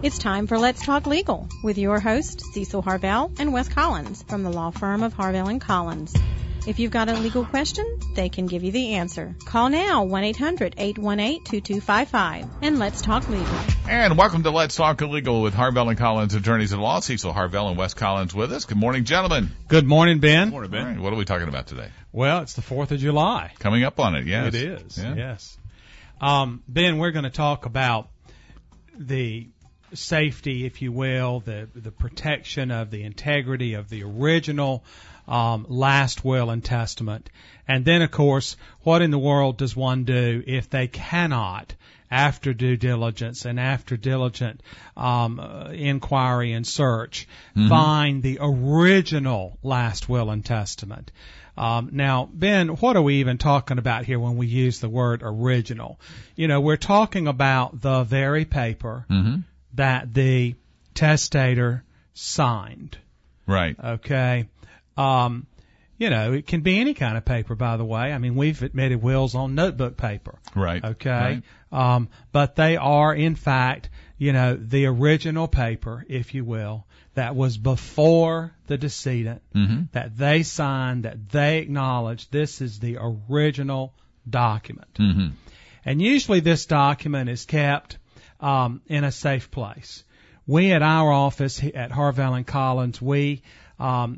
It's time for Let's Talk Legal with your hosts, Cecil Harvell and Wes Collins from the law firm of Harvell & Collins. If you've got a legal question, they can give you the answer. Call now, 1-800-818-2255, and let's talk legal. And welcome to Let's Talk Legal with Harvell & Collins Attorneys at Law. Cecil Harvell and Wes Collins with us. Good morning, gentlemen. Good morning, Ben. Good morning, Ben. All right, what are we talking about today? Well, it's the 4th of July. Coming up on it, yes. It is, yeah. Yes. Ben, we're going to talk about the safety, if you will, the protection of the integrity of the original last will and testament. And then, of course, what in the world does one do if they cannot, after due diligence and after diligent inquiry and search, find the original last will and testament? Now, Ben, what are we even talking about here when we use the word original? You know, we're talking about the very paper that the testator signed. Right. Okay. You know, it can be any kind of paper, by the way. I mean, we've admitted wills on notebook paper. Right. Okay. Right. But they are, in fact, you know, the original paper, if you will, that was before the decedent, that they signed, that they acknowledged. This is the original document. And usually this document is kept in a safe place. We at our office at Harvell & Collins, we have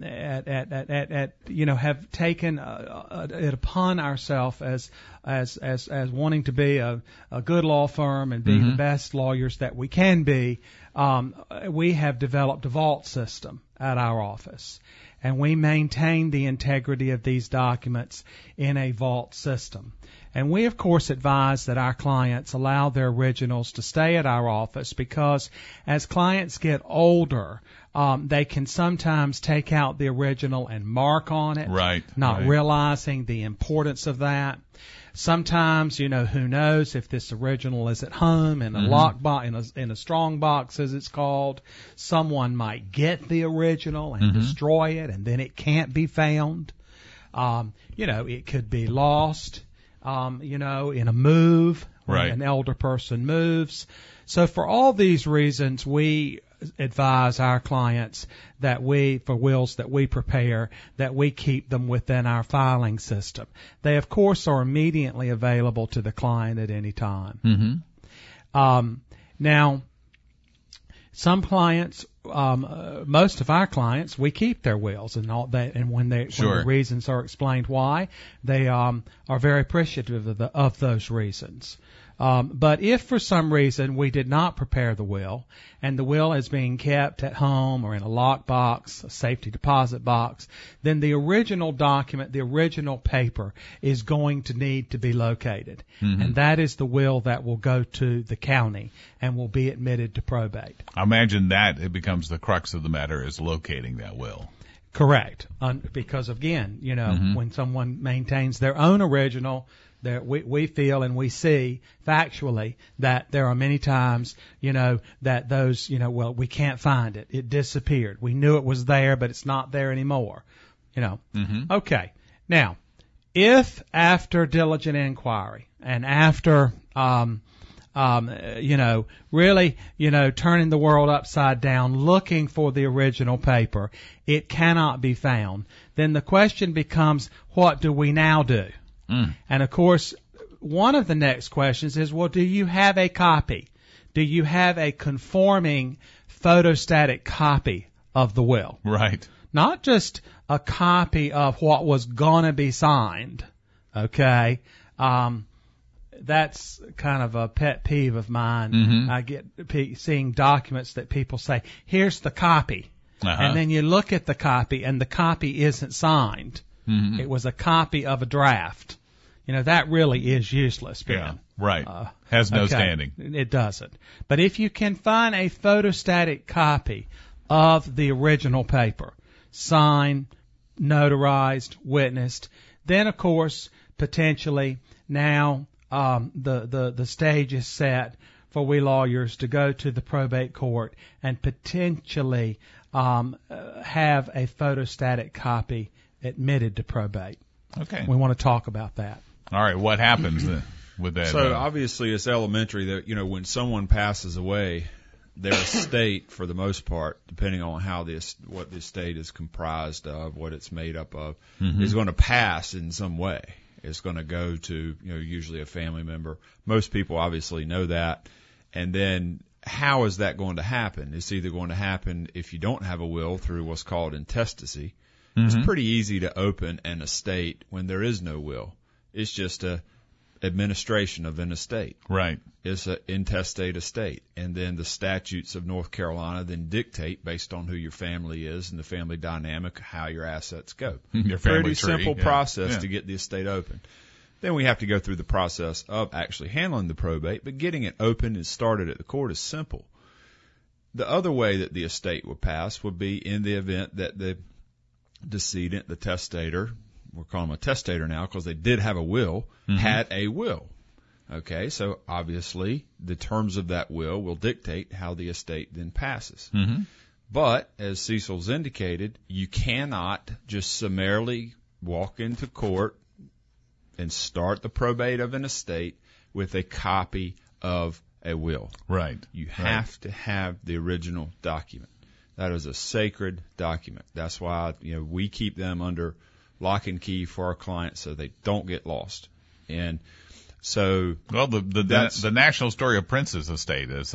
taken it upon ourselves as wanting to be a good law firm and be the best lawyers that we can be. We have developed a vault system at our office, and we maintain the integrity of these documents in a vault system. And we, of course, advise that our clients allow their originals to stay at our office because as clients get older, they can sometimes take out the original and mark on it, not realizing the importance of that. Sometimes, you know, who knows if this original is at home in a lock box, in a strong box, as it's called. Someone might get the original and destroy it, and then it can't be found. You know, it could be lost. You know, in a move, when an elder person moves. So for all these reasons, we advise our clients that for wills that we prepare, that we keep them within our filing system. They, of course, are immediately available to the client at any time. Now, some clients, most of our clients, we keep their wills and all that, and when the reasons are explained why, they are very appreciative of those reasons. But if for some reason we did not prepare the will, and the will is being kept at home or in a lock box, a safety deposit box, then the original document, the original paper, is going to need to be located. And that is the will that will go to the county and will be admitted to probate. I imagine that it becomes the crux of the matter is locating that will. Correct. Because, again, you know, when someone maintains their own original, we feel and we see factually that there are many times, you know, that those, you know, well, we can't find it. It disappeared. We knew it was there, but it's not there anymore. You know. Okay. Now, if after diligent inquiry and after, you know, really, you know, turning the world upside down, looking for the original paper, it cannot be found, then the question becomes, what do we now do? And, of course, one of the next questions is, well, do you have a copy? Do you have a conforming photostatic copy of the will? Right. Not just a copy of what was going to be signed, okay? That's kind of a pet peeve of mine. I get seeing documents that people say, here's the copy. And then you look at the copy, and the copy isn't signed. It was a copy of a draft. You know, that really is useless, Ben. Yeah, right. Has no standing. It doesn't. But if you can find a photostatic copy of the original paper, signed, notarized, witnessed, then, of course, potentially now the stage is set for we lawyers to go to the probate court and potentially have a photostatic copy admitted to probate. Okay. We want to talk about that. All right. What happens with that? So obviously it's elementary that, you know, when someone passes away, their estate, for the most part, depending on what the estate is comprised of, what it's made up of, is going to pass in some way. It's going to go to, usually a family member. Most people obviously know that. And then how is that going to happen? It's either going to happen if you don't have a will through what's called intestacy. It's pretty easy to open an estate when there is no will. It's just a administration of an estate. Right. It's an intestate estate. And then the statutes of North Carolina then dictate, based on who your family is and the family dynamic, how your assets go. Your family Pretty tree. simple process to get the estate open. Then we have to go through the process of actually handling the probate, but getting it open and started at the court is simple. The other way that the estate would pass would be in the event that the decedent, the testator, we're calling them a testator now because they did have a will, had a will. Okay, so obviously the terms of that will dictate how the estate then passes. But, as Cecil's indicated, you cannot just summarily walk into court and start the probate of an estate with a copy of a will. Right. You have to have the original document. That is a sacred document. That's why, we keep them under lock and key for our clients so they don't get lost. And so, well, the National Story of Prince's estate is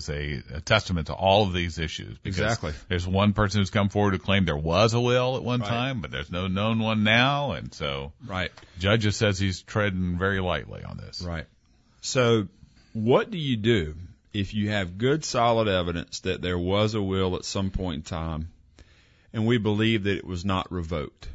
a testament to all of these issues. Exactly. There's one person who's come forward to claim there was a will at one time, but there's no known one now, and so Judge says he's treading very lightly on this. Right. So, what do you do if you have good, solid evidence that there was a will at some point in time, and we believe that it was not revoked?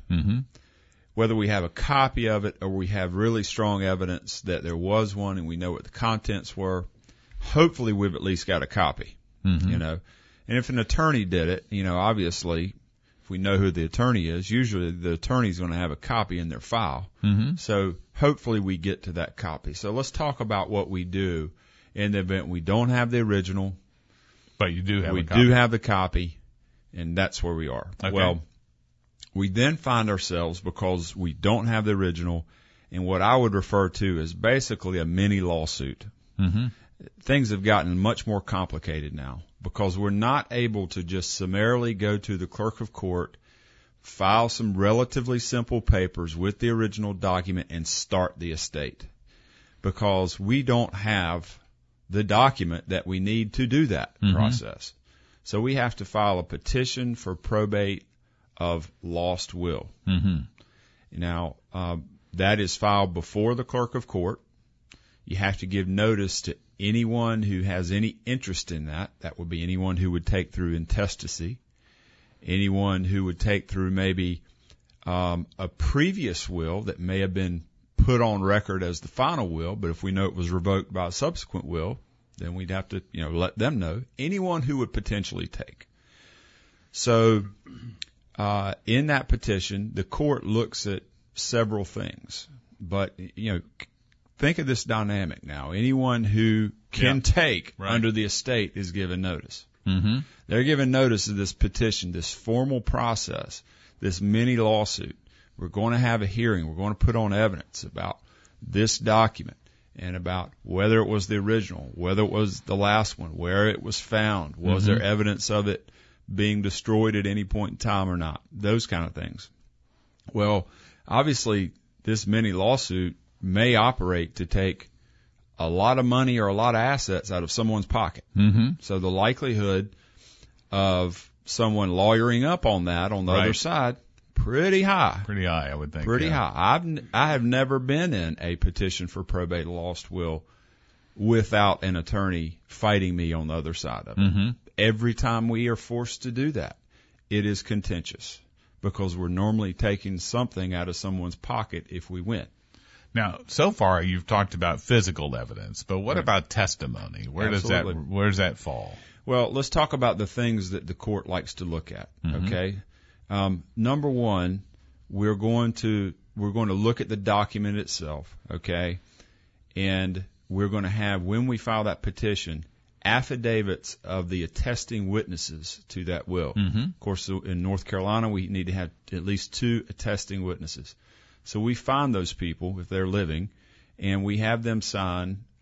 Whether we have a copy of it or we have really strong evidence that there was one and we know what the contents were, hopefully we've at least got a copy, And if an attorney did it, obviously, if we know who the attorney is, usually the attorney's going to have a copy in their file. So hopefully we get to that copy. So let's talk about what we do in the event we don't have the original. But you do have a copy. We do have the copy, and that's where we are. Okay. Well, we then find ourselves, because we don't have the original, in what I would refer to as basically a mini lawsuit. Things have gotten much more complicated now because we're not able to just summarily go to the clerk of court, file some relatively simple papers with the original document, and start the estate, because we don't have the document that we need to do that process. So we have to file a petition for probate of lost will. Now, that is filed before the clerk of court. You have to give notice to anyone who has any interest in that. That would be anyone who would take through intestacy, anyone who would take through maybe a previous will that may have been put on record as the final will, but if we know it was revoked by a subsequent will, then we'd have to, let them know. Anyone who would potentially take. So, in that petition, the court looks at several things, but, think of this dynamic now. Anyone who can take under the estate is given notice. They're given notice of this petition, this formal process, this mini lawsuit. We're going to have a hearing. We're going to put on evidence about this document and about whether it was the original, whether it was the last one, where it was found, was there evidence of it being destroyed at any point in time or not, those kind of things. Well, obviously, this mini lawsuit may operate to take a lot of money or a lot of assets out of someone's pocket. So the likelihood of someone lawyering up on that on the other side, pretty high. Pretty high, I would think. Pretty high. I have never been in a petition for probate lost will without an attorney fighting me on the other side of it. Every time we are forced to do that, it is contentious because we're normally taking something out of someone's pocket if we win. Now, so far you've talked about physical evidence, but what about testimony? Where does that fall? Well, let's talk about the things that the court likes to look at. Okay. Number one, we're going to look at the document itself. Okay. And we're going to have, when we file that petition, affidavits of the attesting witnesses to that will. Of course, in North Carolina, we need to have at least 2 attesting witnesses. So we find those people, if they're living, and we have them sign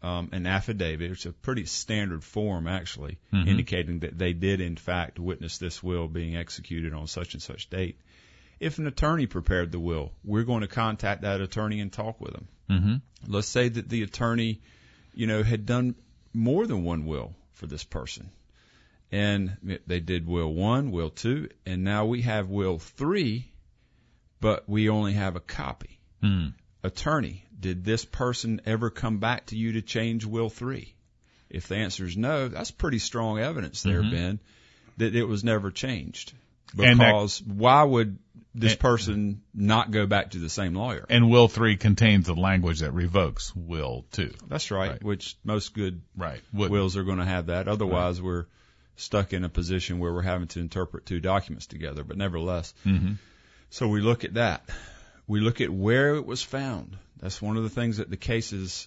an affidavit. It's a pretty standard form, actually, indicating that they did, in fact, witness this will being executed on such and such date. If an attorney prepared the will, we're going to contact that attorney and talk with them. Mm-hmm. Let's say that the attorney, had done more than one will for this person. And they did will 1, will 2, and now we have will 3, but we only have a copy. Attorney, did this person ever come back to you to change will 3? If the answer is no, that's pretty strong evidence there, Ben, that it was never changed. Because why would this person not go back to the same lawyer? And will 3 contains the language that revokes will 2. That's right. Which most good wills are going to have that. Otherwise, we're stuck in a position where we're having to interpret 2 documents together. But nevertheless, so we look at that. We look at where it was found. That's one of the things that the cases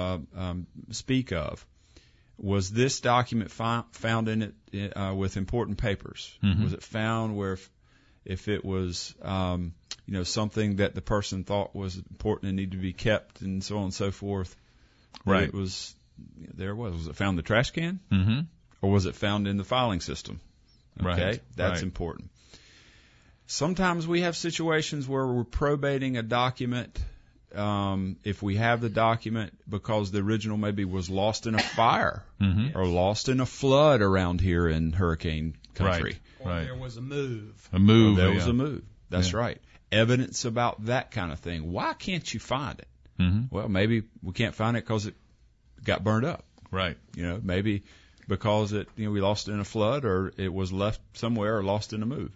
speak of. Was this document found in it with important papers? Was it found where if it was something that the person thought was important and needed to be kept and so on and so forth? Right. It was there. Was it found in the trash can? Or was it found in the filing system? Okay, right. That's important. Sometimes we have situations where we're probating a document. If we have the document because the original maybe was lost in a fire or lost in a flood around here in hurricane country. Or there was a move. There was a move. That's right. Evidence about that kind of thing. Why can't you find it? Well, maybe we can't find it because it got burned up. Right. Maybe because we lost it in a flood or it was left somewhere or lost in a move.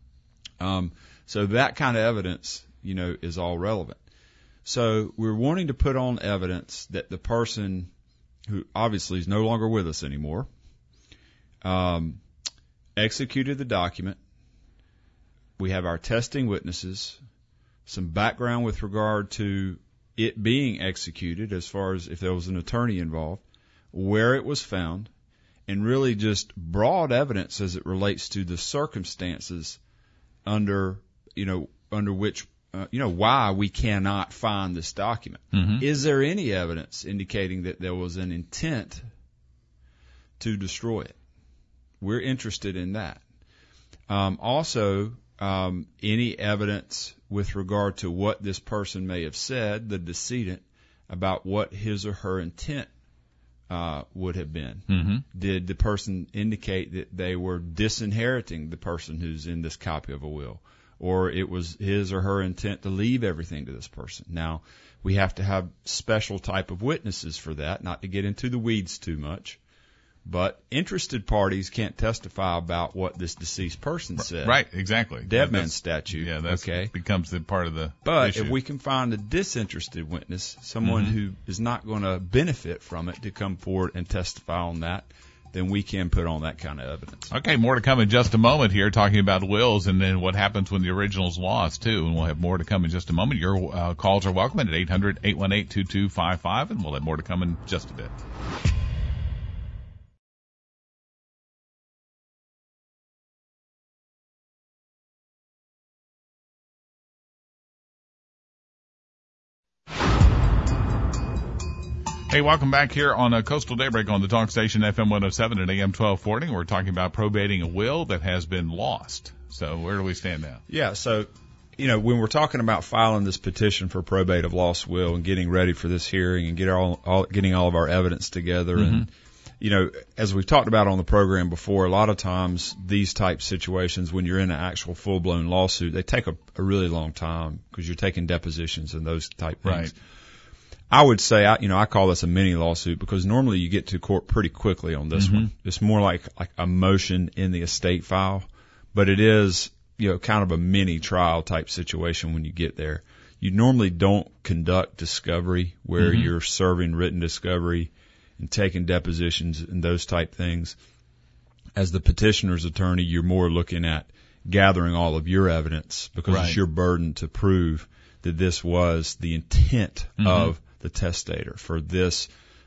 So that kind of evidence, is all relevant. So we're wanting to put on evidence that the person who obviously is no longer with us anymore, executed the document. We have our testing witnesses, some background with regard to it being executed as far as if there was an attorney involved, where it was found, and really just broad evidence as it relates to the circumstances under which why we cannot find this document. Is there any evidence indicating that there was an intent to destroy it? We're interested in that. Also, any evidence with regard to what this person may have said, the decedent, about what his or her intent would have been. Did the person indicate that they were disinheriting the person who's in this copy of a will? Or it was his or her intent to leave everything to this person. Now, we have to have special type of witnesses for that, not to get into the weeds too much. But interested parties can't testify about what this deceased person said. Right, exactly. Dead man statute. Yeah, that becomes the part of the But issue. If we can find a disinterested witness, someone who is not going to benefit from it, to come forward and testify on that, then we can put on that kind of evidence. Okay, more to come in just a moment here, talking about wills and then what happens when the original's lost, too. And we'll have more to come in just a moment. Your calls are welcome at 800-818-2255, and we'll have more to come in just a bit. Hey, welcome back here on Coastal Daybreak on the Talk Station FM 107 and AM 1240. We're talking about probating a will that has been lost. So where do we stand now? Yeah, so, when we're talking about filing this petition for probate of lost will and getting ready for this hearing and getting all of our evidence together and, as we've talked about on the program before, a lot of times these type situations, when you're in an actual full-blown lawsuit, they take a really long time because you're taking depositions and those type things. Right. I would say, I call this a mini lawsuit because normally you get to court pretty quickly on this one. It's more like a motion in the estate file, but it is, kind of a mini trial type situation when you get there. You normally don't conduct discovery where you're serving written discovery and taking depositions and those type things. As the petitioner's attorney, you're more looking at gathering all of your evidence because it's your burden to prove that this was the intent of the testator for this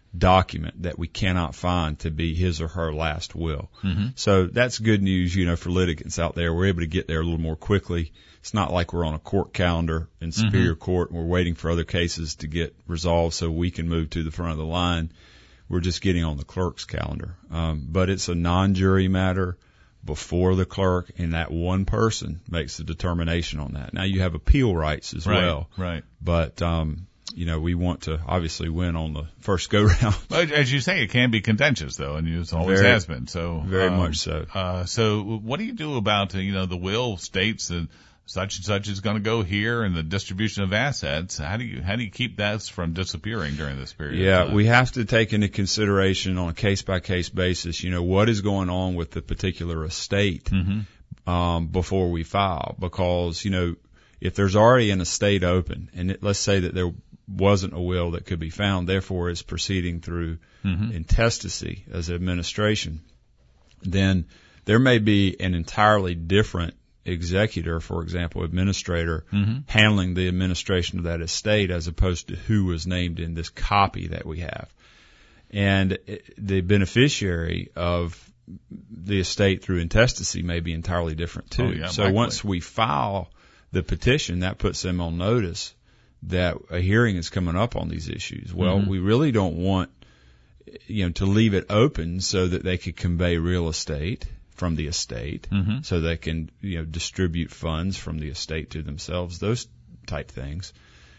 document that we cannot find to be his or her last will. So that's good news, for litigants out there. We're able to get there a little more quickly. It's not like we're on a court calendar in Superior Court and we're waiting for other cases to get resolved so we can move to the front of the line. We're just getting on the clerk's calendar. But it's a non-jury matter before the clerk, and that one person makes the determination on that. Now you have appeal rights as well. Right. But, we want to obviously win on the first go round. But as you say, it can be contentious though, and it always has been. So very much so. So what do you do about the will states that such and such is going to go here, and the distribution of assets? How do you keep that from disappearing during this period? Yeah, we have to take into consideration on a case by case basis. What is going on with the particular estate before we file, because if there's already an estate open, and let's say that there wasn't a will that could be found, therefore is proceeding through intestacy as administration, then there may be an entirely different executor, for example, administrator, handling the administration of that estate as opposed to who was named in this copy that we have. And the beneficiary of the estate through intestacy may be entirely different too. So likely. Once we file the petition, that puts them on notice that a hearing is coming up on these issues. Well, we really don't want, to leave it open so that they could convey real estate from the estate, so they can, distribute funds from the estate to themselves, those type things.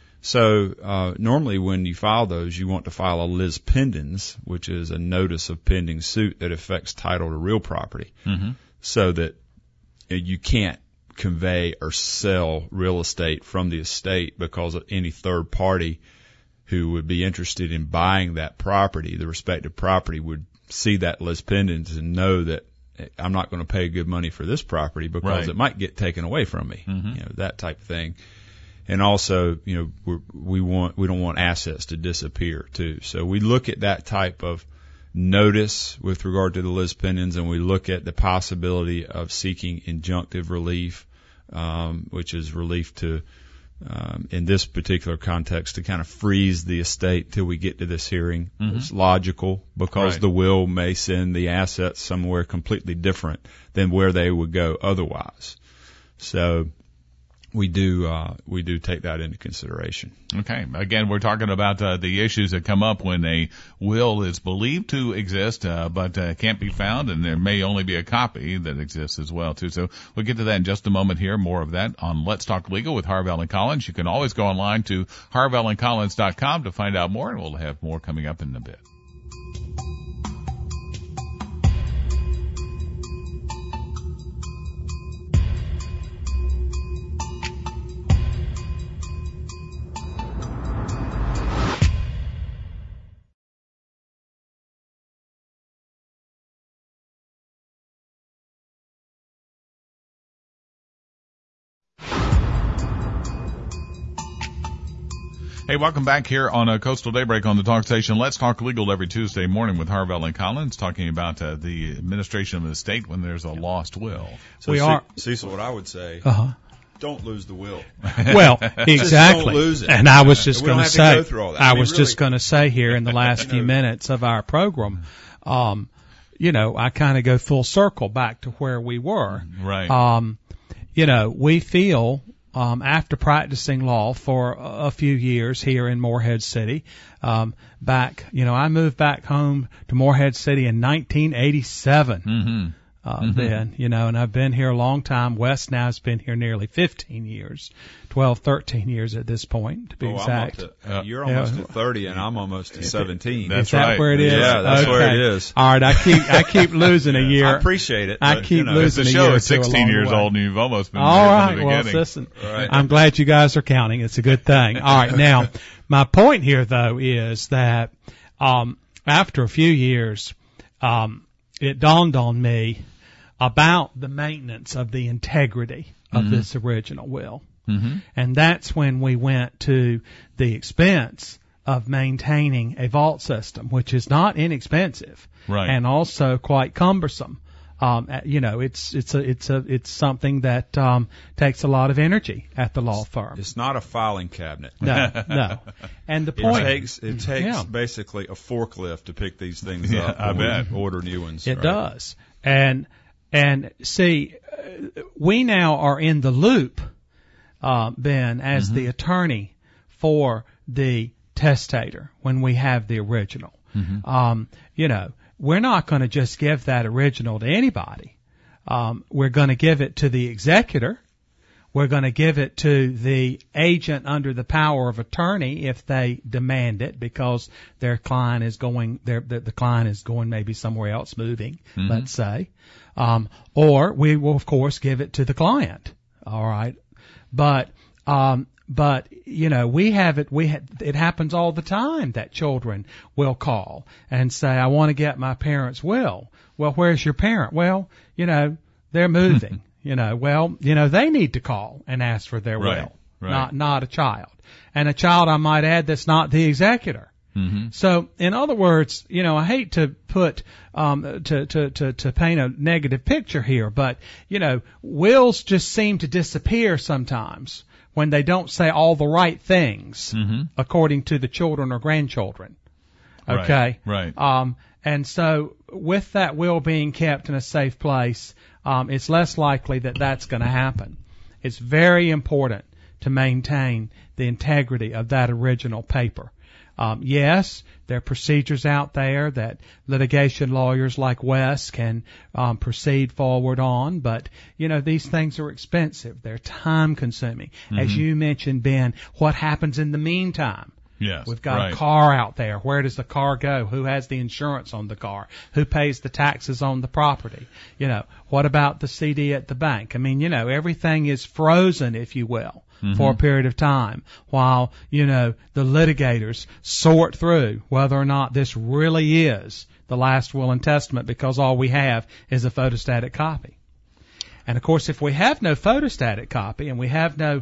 So, normally when you file those, you want to file a lis pendens, which is a notice of pending suit that affects title to real property, so that you can't convey or sell real estate from the estate, because of any third party who would be interested in buying that property, the respective property, would see that lis pendens and know that I'm not going to pay good money for this property because it might get taken away from me, that type of thing. And also, we don't want assets to disappear too. So we look at that type of notice with regard to the lis pendens, and we look at the possibility of seeking injunctive relief, which is relief to, in this particular context, to kind of freeze the estate till we get to this hearing. It's logical because the will may send the assets somewhere completely different than where they would go otherwise. So we do take that into consideration. Okay. Again, we're talking about the issues that come up when a will is believed to exist, but can't be found, and there may only be a copy that exists as well, too. So we'll get to that in just a moment here. More of that on Let's Talk Legal with Harvell and Collins. You can always go online to harvellandcollins.com to find out more, and we'll have more coming up in a bit. Hey, welcome back here on Coastal Daybreak on the Talk Station. Let's Talk Legal every Tuesday morning with Harvell and Collins, talking about the administration of the estate when there's a lost will. So Cecil, what I would say, don't lose the will. Well, exactly. Just don't lose it. And I was just going to say, just going to say here in the last few minutes of our program, I kind of go full circle back to where we were. Right. We feel, after practicing law for a few years here in Morehead City, I moved back home to Morehead City in 1987. Then, and I've been here a long time. Wes now has been here nearly 15 years, 12, 13 years at this point, to be exact. You're almost at 30 and I'm almost at 17. That's is that right. where it is? Yeah, that's where it is. All right, I keep losing a year. I appreciate it. I keep losing a year. The show is 16 years old and you've almost been all here right, from the beginning. Well, listen, I'm glad you guys are counting. It's a good thing. All right, now, my point here, though, is that after a few years, it dawned on me about the maintenance of the integrity of this original will. And that's when we went to the expense of maintaining a vault system, which is not inexpensive and also quite cumbersome. It's something that takes a lot of energy at the law firm. It's not a filing cabinet. No. And the point it takes basically a forklift to pick these things up. I bet. Order new ones. It does. And see, we now are in the loop, Ben, as the attorney for the testator when we have the original. We're not going to just give that original to anybody. We're going to give it to the executor. We're going to give it to the agent under the power of attorney if they demand it, because their client is going, the client is going maybe somewhere else, moving, let's say. Or we will of course give it to the client. All right. But it happens all the time that children will call and say, I want to get my parents' will. Well, where's your parent? Well, they're moving. They need to call and ask for their will, not a child. And a child, I might add, that's not the executor. So, in other words, I hate to put, to paint a negative picture here, but, wills just seem to disappear sometimes when they don't say all the right things according to the children or grandchildren. Okay? Right. And so with that will being kept in a safe place, it's less likely that that's going to happen. It's very important to maintain the integrity of that original paper. Yes, there are procedures out there that litigation lawyers like Wes can proceed forward on, but these things are expensive. They're time consuming. As you mentioned, Ben, what happens in the meantime? Yes, we've got a car out there. Where does the car go? Who has the insurance on the car? Who pays the taxes on the property? What about the CD at the bank? I mean, everything is frozen, if you will, for a period of time while, the litigators sort through whether or not this really is the last will and testament, because all we have is a photostatic copy. And of course, if we have no photostatic copy and we have no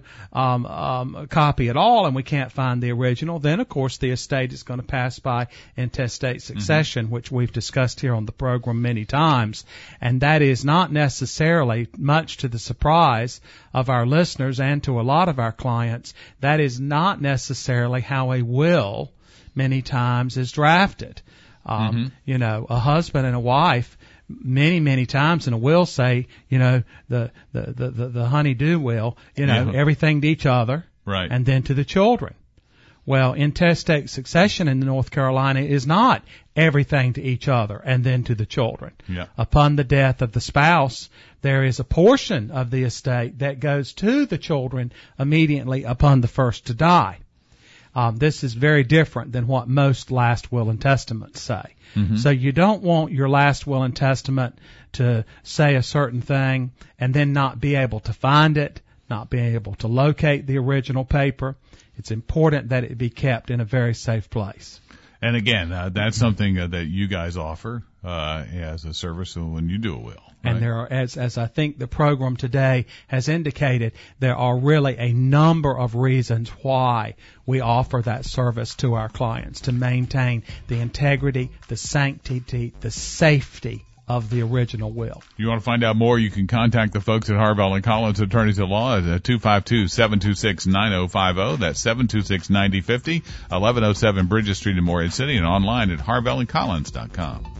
copy at all and we can't find the original, then of course the estate is going to pass by intestate succession, which we've discussed here on the program many times. And that is not necessarily, much to the surprise of our listeners and to a lot of our clients, that is not necessarily how a will many times is drafted. A husband and a wife many times in a will say, the honey-do will, everything to each other, and then to the children. Well, intestate succession in North Carolina is not everything to each other and then to the children. Upon the death of the spouse, there is a portion of the estate that goes to the children immediately upon the first to die. This is very different than what most last will and testaments say. So you don't want your last will and testament to say a certain thing and then not be able to find it, not be able to locate the original paper. It's important that it be kept in a very safe place. And again, that's something that you guys offer as a service when you do a will. Right? And there are, as I think the program today has indicated, there are really a number of reasons why we offer that service to our clients, to maintain the integrity, the sanctity, the safety of the original will. You want to find out more, you can contact the folks at Harvell & Collins Attorneys at Law at 252-726-9050. That's 726-9050, 1107 Bridges Street in Morehead City, and online at harvellandcollins.com.